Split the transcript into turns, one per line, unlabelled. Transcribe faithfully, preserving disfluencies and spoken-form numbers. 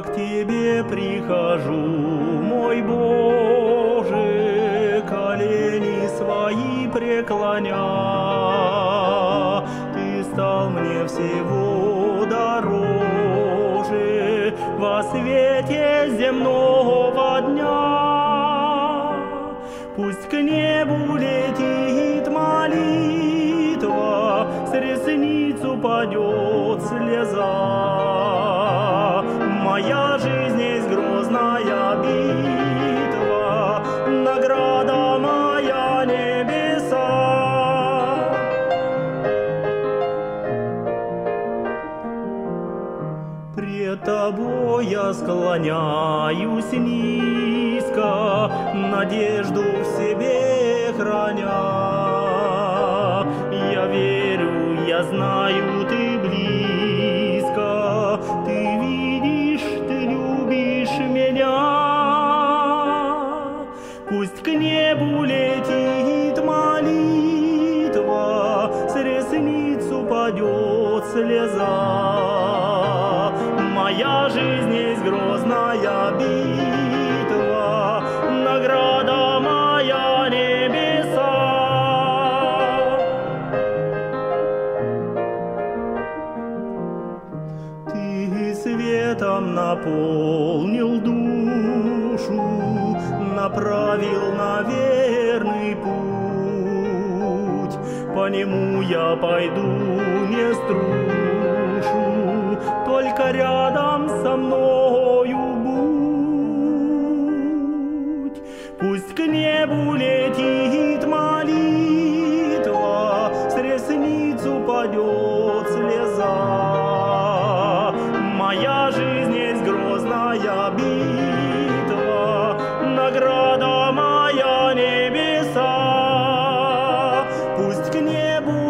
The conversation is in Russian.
к Тебе прихожу, мой Боже, колени свои преклоня. Ты стал мне всего дороже во свете земного дня. Пусть к небу летит молитва, с ресниц упадет слеза. Моя жизнь есть грозная битва, награда моя небеса. Пред Тобой я склоняюсь низко, надежду в себе храня. Я верю, я знаю, Ты близко, Ты видишь, Ты любишь меня. Пусть к небу летит молитва, с ресниц упадет слеза. Моя жизнь есть грозная битва, награда моя небеса. Ты светом наполнил душу, направил на верный путь. По нему я пойду, не струшу, только рядом со мною будь. Пусть к небу летит молитва, с ресниц упадет слеза. Моя жизнь есть грозная битва, награда моя небеса. Пусть к небу